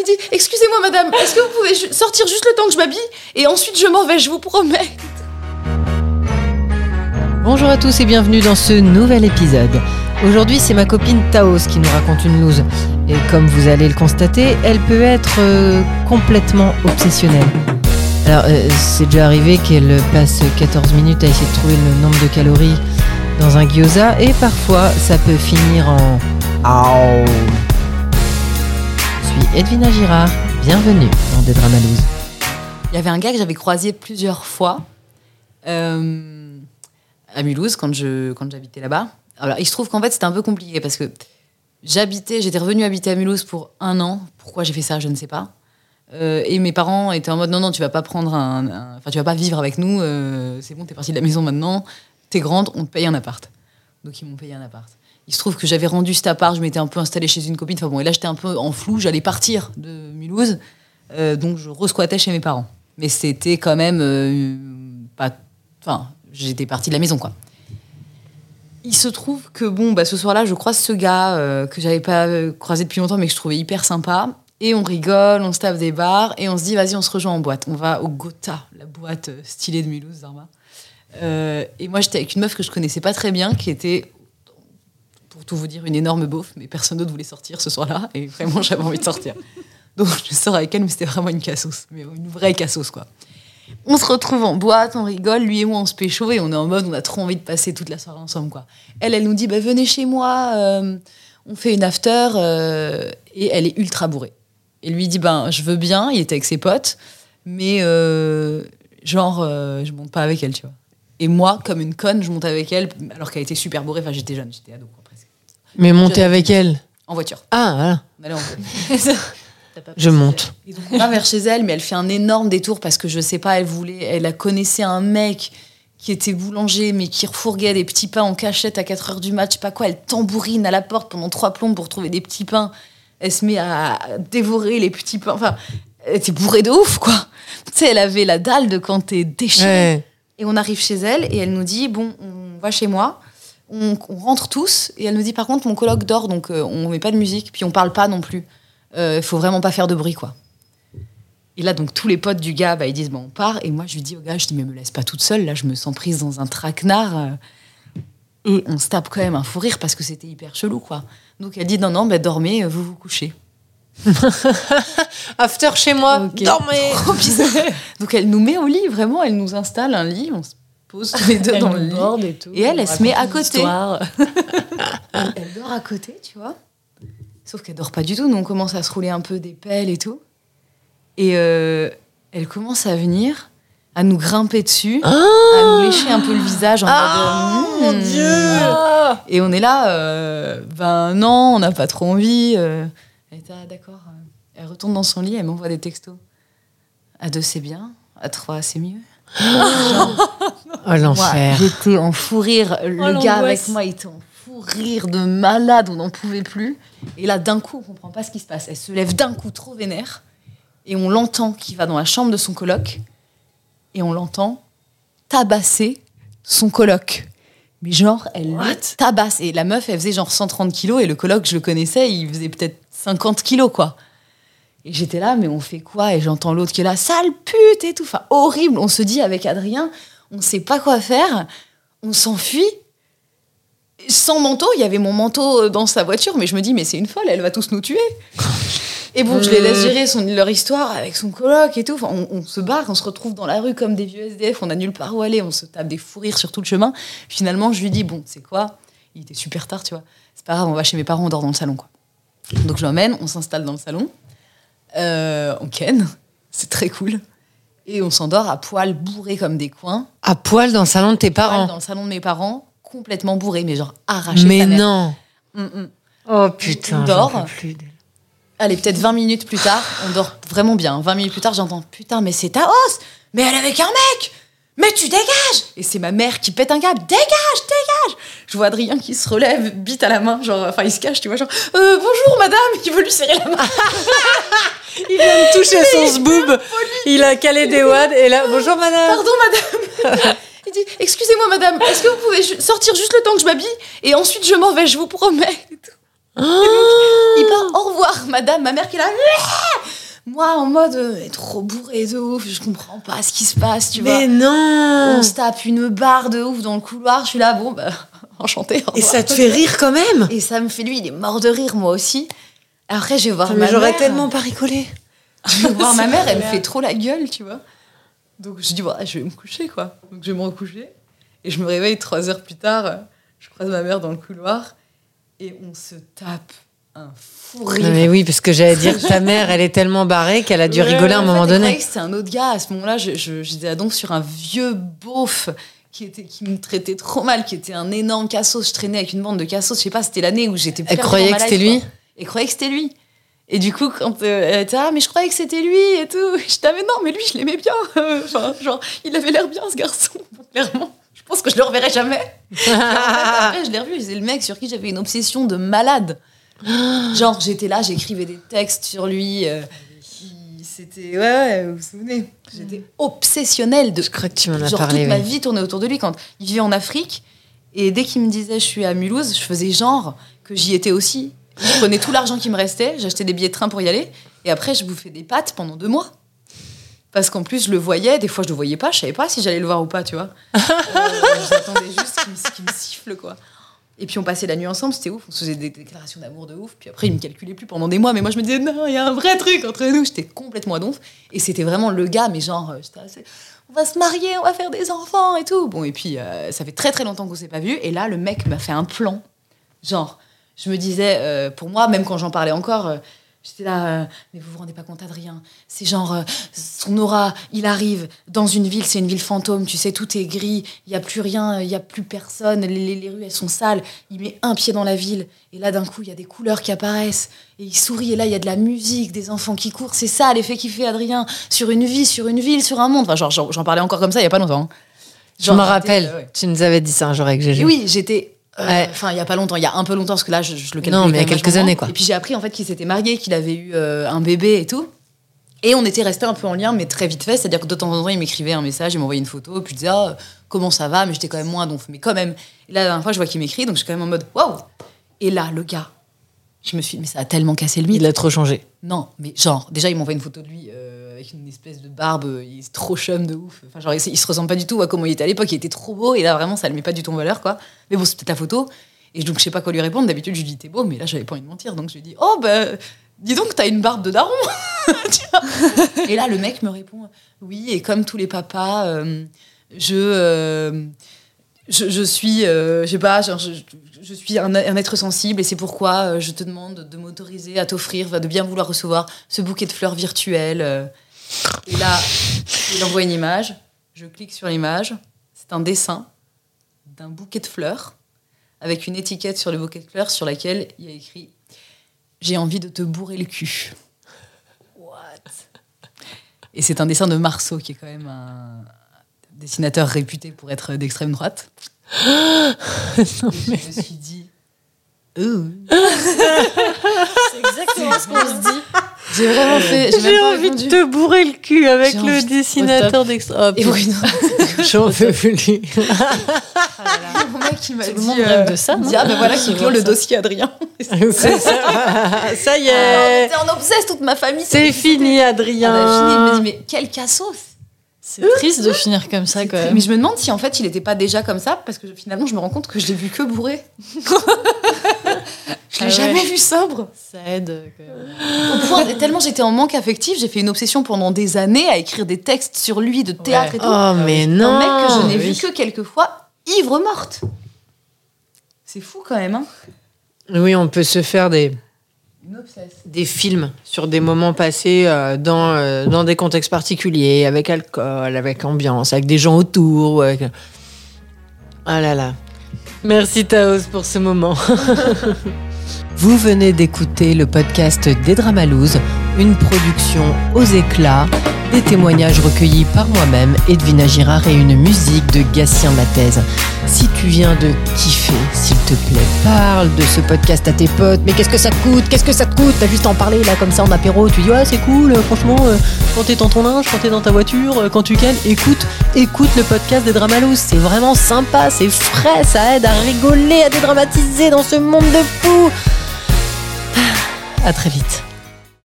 dit « Excusez-moi madame, est-ce que vous pouvez sortir juste le temps que je m'habille et ensuite je m'en vais, je vous promets !» Bonjour à tous et bienvenue dans ce nouvel épisode. Aujourd'hui, c'est ma copine Taos qui nous raconte une loose. Et comme vous allez le constater, elle peut être complètement obsessionnelle. Alors, c'est déjà arrivé qu'elle passe 14 minutes à essayer de trouver le nombre de calories dans un gyoza et parfois, ça peut finir en « Aouh ». Je suis Edwina Girard, bienvenue dans Des Dramas Loose. Il y avait un gars que j'avais croisé plusieurs fois à Mulhouse quand j'habitais là-bas. Alors, il se trouve qu'en fait, c'était un peu compliqué parce que j'étais revenue habiter à Mulhouse pour 1 an. Pourquoi j'ai fait ça, je ne sais pas. Et mes parents étaient en mode non, tu vas pas prendre tu vas pas vivre avec nous. C'est bon, t'es partie de la maison maintenant. T'es grande, on te paye un appart. Donc ils m'ont payé un appart. Il se trouve que j'avais rendu cet appart, je m'étais un peu installée chez une copine. Enfin bon, et là j'étais un peu en flou. J'allais partir de Mulhouse, donc je re-squattais chez mes parents. Mais c'était quand même pas. Enfin, j'étais partie de la maison, quoi. Il se trouve que ce soir-là, je croise ce gars que j'avais pas croisé depuis longtemps, mais que je trouvais hyper sympa. Et on rigole, on se tape des bars, et on se dit, vas-y, on se rejoint en boîte. On va au Gotha, la boîte stylée de Mulhouse, Zarma. Et moi, j'étais avec une meuf que je connaissais pas très bien, qui était, pour tout vous dire, une énorme beauf, mais personne d'autre voulait sortir ce soir-là, et vraiment, j'avais envie de sortir. Donc, je sors avec elle, mais c'était vraiment une cassos, mais une vraie cassos, quoi. On se retrouve en boîte, on rigole, lui et moi on se pécho et on est en mode on a trop envie de passer toute la soirée ensemble, quoi. Elle nous dit venez chez moi, on fait une after et elle est ultra bourrée. Et lui dit je veux bien, il était avec ses potes, mais je monte pas avec elle, tu vois. Et moi comme une conne je monte avec elle alors qu'elle était super bourrée, enfin j'étais jeune, j'étais ado, quoi, presque. Mais monter avec elle en voiture. Ah voilà. On allait en voiture. Je monte. Et donc on va vers chez elle, mais elle fait un énorme détour parce que je sais pas, elle connaissait un mec qui était boulanger, mais qui refourguait des petits pains en cachette à 4h du mat, je sais pas quoi. Elle tambourine à la porte pendant 3 plombes pour trouver des petits pains. Elle se met à dévorer les petits pains. Enfin, elle était bourrée de ouf, quoi. Tu sais, elle avait la dalle de quand t'es déchirée. Ouais. Et on arrive chez elle et elle nous dit on va chez moi. On rentre tous et elle nous dit par contre mon coloc dort, donc on met pas de musique, puis on parle pas non plus. Faut vraiment pas faire de bruit, quoi. Et là donc tous les potes du gars ils disent on part, et moi je lui dis au gars, mais me laisse pas toute seule, là je me sens prise dans un traquenard, et on se tape quand même un fou rire parce que c'était hyper chelou, quoi. Donc elle dit non dormez, vous vous couchez. After chez moi, okay. Dormez. Trop bizarre. Donc elle nous met au lit, vraiment, elle nous installe un lit, on se pose tous les deux dans le lit et elle se met à côté. Elle dort à côté, tu vois. Sauf qu'elle dort pas du tout, nous on commence à se rouler un peu des pelles et tout. Et elle commence à venir, à nous grimper dessus, à nous lécher un peu le visage en mode mon Dieu. Et on est là, non, on n'a pas trop envie. Elle était d'accord. Elle retourne dans son lit, elle m'envoie des textos. À 2 c'est bien, à 3 c'est mieux. L'enfer. Moi, j'étais en fou rire, le gars avec moi il était en fou rire de malade, on n'en pouvait plus. Et là, d'un coup, on comprend pas ce qui se passe. Elle se lève d'un coup, trop vénère, et on l'entend qui va dans la chambre de son coloc, et on l'entend tabasser son coloc. Mais genre, elle le tabasse. Et la meuf, elle faisait genre 130 kilos, et le coloc, je le connaissais, il faisait peut-être 50 kilos, quoi. Et j'étais là, mais on fait quoi? Et j'entends l'autre qui est là, sale pute et tout. Enfin, horrible. On se dit avec Adrien, on sait pas quoi faire, on s'enfuit. Sans manteau, il y avait mon manteau dans sa voiture, mais je me dis, mais c'est une folle, elle va tous nous tuer. Et bon, je les laisse gérer leur histoire avec son coloc et tout. Enfin, on se barre, on se retrouve dans la rue comme des vieux SDF, on a nulle part où aller, on se tape des fous rires sur tout le chemin. Finalement, je lui dis, c'est quoi? Il était super tard, tu vois. C'est pas grave, on va chez mes parents, on dort dans le salon, quoi. Donc je l'emmène, on s'installe dans le salon, on ken, c'est très cool. Et on s'endort à poil, bourré comme des coins. À poil dans le salon de tes parents? Dans le salon de mes parents. Complètement bourré, mais genre arraché. Mais non. Oh putain, on dort. J'en peux plus. Allez, peut-être 20 minutes plus tard, on dort vraiment bien. 20 minutes plus tard, j'entends putain, mais c'est Taos, mais elle est avec un mec, mais tu dégages. Et c'est ma mère qui pète un câble, dégage. Je vois Adrien qui se relève, bite à la main, genre, enfin il se cache, tu vois, genre bonjour madame, il veut lui serrer la main. Il vient de toucher son zboob, il a calé des wads et là, bonjour madame. Pardon madame. Il dit excusez-moi madame, est-ce que vous pouvez sortir juste le temps que je m'habille et ensuite je m'en vais, je vous promets. Et donc, il part au revoir madame, ma mère qui est là. moi en mode trop bourré de ouf, je comprends pas ce qui se passe, tu vois. Mais non. On se tape une barre de ouf dans le couloir, je suis là, bon, bah, enchantée. Et ça te fait rire quand même. Et ça me fait, lui, il est mort de rire, moi aussi. Après, je vais voir ma j'aurais mère. tellement pas rigolé. Je vais voir ma mère, elle me fait trop la gueule, tu vois. Donc je dis, voilà, je vais me coucher, quoi. Donc je vais me recoucher. Et je me réveille 3 heures plus tard, je croise ma mère dans le couloir et on se tape un fou rire. Non, mais oui, parce que j'allais dire, ta mère, elle est tellement barrée qu'elle a dû rigoler à un moment donné. Je croyais que c'était un autre gars. À ce moment-là, j'étais donc sur un vieux beauf qui me traitait trop mal, qui était un énorme cassos. Je traînais avec une bande de cassos. Je sais pas, c'était l'année où j'étais Elle croyait que c'était lui. Elle croyait que c'était lui. Et du coup, quand elle était mais je croyais que c'était lui et tout. Je disais, mais non, mais lui, je l'aimais bien. Enfin, genre, il avait l'air bien, ce garçon. Clairement, je pense que je le reverrai jamais. Après, je l'ai revu. C'est le mec sur qui j'avais une obsession de malade. Genre, j'étais là, j'écrivais des textes sur lui. C'était... Ouais, vous vous souvenez. J'étais obsessionnelle de... Je crois que tu m'en as genre, parlé. Toute ma vie tournait autour de lui. Quand il vivait en Afrique, et dès qu'il me disait, je suis à Mulhouse, je faisais genre que j'y étais aussi. Je prenais tout l'argent qui me restait, j'achetais des billets de train pour y aller, et après je bouffais des pâtes pendant 2 mois. Parce qu'en plus je le voyais, des fois je le voyais pas, je savais pas si j'allais le voir ou pas, tu vois. J'attendais juste qu'il me siffle, quoi. Et puis on passait la nuit ensemble, c'était ouf, on se faisait des déclarations d'amour de ouf, puis après il me calculait plus pendant des mois, mais moi je me disais non, il y a un vrai truc entre nous, j'étais complètement à donf, et c'était vraiment le gars, mais genre, on va se marier, on va faire des enfants et tout. Bon, et puis ça fait très très longtemps qu'on s'est pas vu, et là le mec m'a fait un plan, genre... Je me disais, pour moi, même quand j'en parlais encore, j'étais là, mais vous vous rendez pas compte, Adrien, c'est genre, son aura, il arrive dans une ville, c'est une ville fantôme, tu sais, tout est gris, il y a plus rien, il y a plus personne, les rues, elles sont sales, il met un pied dans la ville, et là, d'un coup, il y a des couleurs qui apparaissent, et il sourit, et là, il y a de la musique, des enfants qui courent, c'est ça l'effet qu'il fait, Adrien, sur une vie, sur une ville, sur un monde. Enfin, genre, j'en parlais encore comme ça il y a pas longtemps. Hein. Je me rappelle, tu nous avais dit ça un jour avec Gégé. Et oui, j'étais... Enfin, il y a pas longtemps, il y a un peu longtemps, parce que là, je le calcule. Non, mais il y a quelques années, quoi. Et puis j'ai appris en fait qu'il s'était marié, qu'il avait eu un bébé et tout. Et on était restés un peu en lien, mais très vite fait. C'est-à-dire que de temps en temps, il m'écrivait un message, il m'envoyait une photo, puis il disait comment ça va, mais j'étais quand même moins donf. Mais quand même. Et là, la dernière fois, je vois qu'il m'écrit, donc je suis quand même en mode waouh. Et là, le gars, je me suis dit, mais ça a tellement cassé le mythe. Il a trop changé. Non, mais genre, déjà, il m'envoie une photo de lui avec une espèce de barbe, il est trop chum de ouf. Enfin, genre, il se ressemble pas du tout à comment il était à l'époque, il était trop beau, et là, vraiment, ça le met pas du tout en valeur, quoi. Mais bon, c'est peut-être la photo. Et donc, je sais pas quoi lui répondre. D'habitude, je lui dis, t'es beau, mais là, j'avais pas envie de mentir. Donc, je lui dis, dis donc, t'as une barbe de daron. Tu vois. Et là, le mec me répond, oui, et comme tous les papas, je suis, je sais pas, genre, je suis un être sensible, et c'est pourquoi je te demande de m'autoriser à t'offrir, de bien vouloir recevoir ce bouquet de fleurs virtuelles. Et là, il envoie une image. Je clique sur l'image. C'est un dessin d'un bouquet de fleurs, avec une étiquette sur le bouquet de fleurs sur laquelle il y a écrit « J'ai envie de te bourrer le cul ». What ? Et c'est un dessin de Marceau, qui est quand même un dessinateur réputé pour être d'extrême droite. Non, mais... Je me suis dit « C'est exactement ce qu'on se dit ». J'ai vraiment fait... J'ai envie de te bourrer le cul avec le dessinateur d'extrême. Et Bruno. J'en peux plus. Mon mec qui m'a dit... Tout le monde rêve de ça, non ? Ben voilà, qui clôt le dossier Adrien. C'est ça. Ça y est. On était en obsesse, toute ma famille. C'est fini, Adrien. Il me dit, mais quel cassos. C'est triste de finir comme ça, quand même. Mais je me demande si, en fait, il était pas déjà comme ça, parce que finalement, je me rends compte que je l'ai vu que bourré. Je l'ai jamais vu sobre. Ça aide, quand même. Au point, tellement j'étais en manque affectif, j'ai fait une obsession pendant des années à écrire des textes sur lui, de théâtre et tout. Oh, mais non. Un mec que je n'ai vu que quelques fois, ivre morte. C'est fou, quand même, hein. Oui, on peut se faire des films sur des moments passés dans des contextes particuliers, avec alcool, avec ambiance, avec des gens autour. Avec... Ah là là. Merci Taos pour ce moment. Vous venez d'écouter le podcast des Dramalouses, une production aux éclats, des témoignages recueillis par moi-même, Edwina Girard, et une musique de Gatien Mathèse. Si tu viens de kiffer, s'il te plaît, parle de ce podcast à tes potes. Mais qu'est-ce que ça te coûte ? Qu'est-ce que ça te coûte ? T'as juste à en parler là comme ça en apéro. Tu dis ouais, c'est cool, franchement, quand t'es dans ton linge, quand t'es dans ta voiture, quand tu cales, écoute le podcast des Dramalouses. C'est vraiment sympa, c'est frais, ça aide à rigoler, à dédramatiser dans ce monde de fous. À très vite.